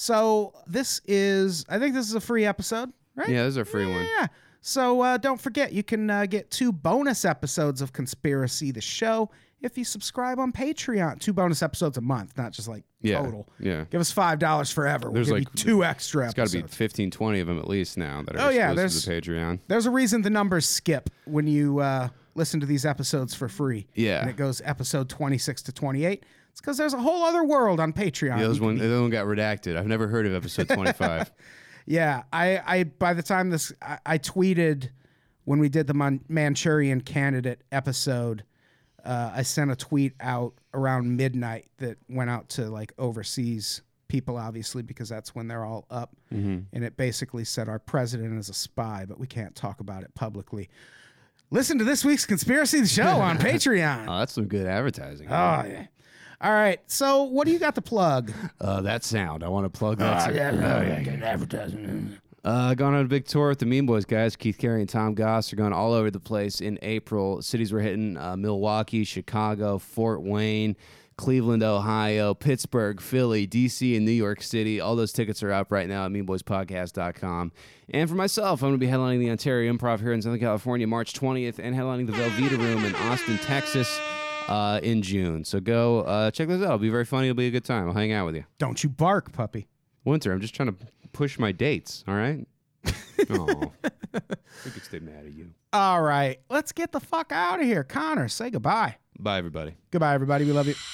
So I think this is a free episode, right? Yeah, this is a free one. Yeah. So don't forget, you can get 2 bonus episodes of Conspiracy the Show if you subscribe on Patreon. 2 bonus episodes a month, not just like total. Yeah. Give us $5 forever. We'll give you 2 extra episodes. It's got to be 15, 20 of them at least now that are exclusive to Patreon. There's a reason the numbers skip when you listen to these episodes for free. Yeah. And it goes episode 26 to 28. It's because there's a whole other world on Patreon. Yeah, the other one got redacted. I've never heard of episode 25. Yeah, I by the time I tweeted when we did the Manchurian Candidate episode, I sent a tweet out around midnight that went out to like overseas people, obviously, because that's when they're all up. Mm-hmm. And it basically said our president is a spy, but we can't talk about it publicly. Listen to this week's Conspiracy the Show on Patreon. Oh, that's some good advertising. Oh, yeah. All right, so what do you got to plug? That sound. I want to plug that sound. Yeah, good advertising. Going on a big tour with the Mean Boys guys. Keith Carey and Tom Goss are going all over the place in April. Cities we're hitting: Milwaukee, Chicago, Fort Wayne, Cleveland, Ohio, Pittsburgh, Philly, DC, and New York City. All those tickets are up right now at meanboyspodcast.com. And for myself, I'm going to be headlining the Ontario Improv here in Southern California March 20th and headlining the Velveeta Room in Austin, Texas in June. So go check those out. It'll be very funny. It'll be a good time. I'll hang out with you. Don't you bark, puppy. Winter, I'm just trying to push my dates, all right? Oh, we could stay mad at you. All right, let's get the fuck out of here. Connor, say goodbye. Bye, everybody. Goodbye, everybody. We love you.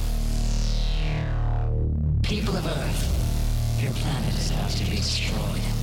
People of Earth, your planet is about to be destroyed.